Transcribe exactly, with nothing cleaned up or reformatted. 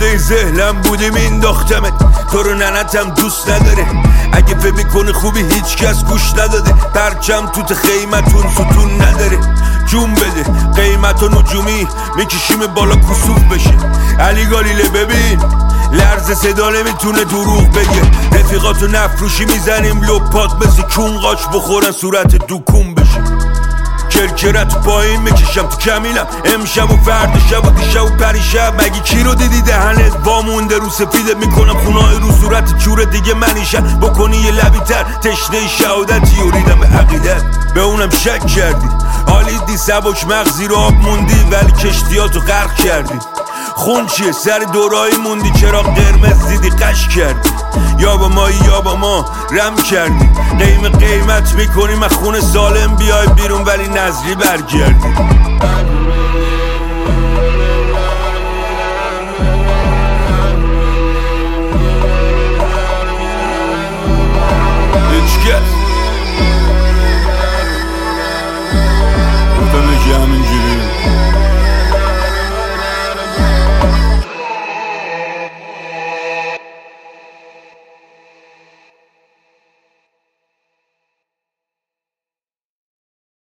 خدای زهلم بودی مینداختمت، تو رو ننتم دوست نداره، اگه فکر میکنه خوبی هیچ کس گوش نداده، پرچم توت خیمتون ستون نداره، جون بده قیمت و نجومی میکشیم بالا کسوف بشه. علی گالیله ببین لرز صدا نمیتونه دروغ بگه، رفیقاتو نفروشی میزنیم لپات مثل کون قاچ بخورن صورت دوکون بشه. کرکرت پایین میکشم تو کمیلم، امشب و فرد شب و دیشب و پریشب، مگه کی رو دیدی دهنت وامونده رو سفیدت میکنم خونای رو صورت جور دیگه منیشم، بکنی یه لبی تر تشنه شهادتی و ریدم به عقیدت، به اونم شک کردی، حالیدی سبک مغزی رو آب موندی ولی کشتیاتو غرق کردی، خون چیه سر دورایی موندی چراغ قرمز دیدی قش کردی، یا با ما یا با ما رم کردی، قیم قیمت میکنیم از خون سالم بیای بیرون ولی نظری برگردی.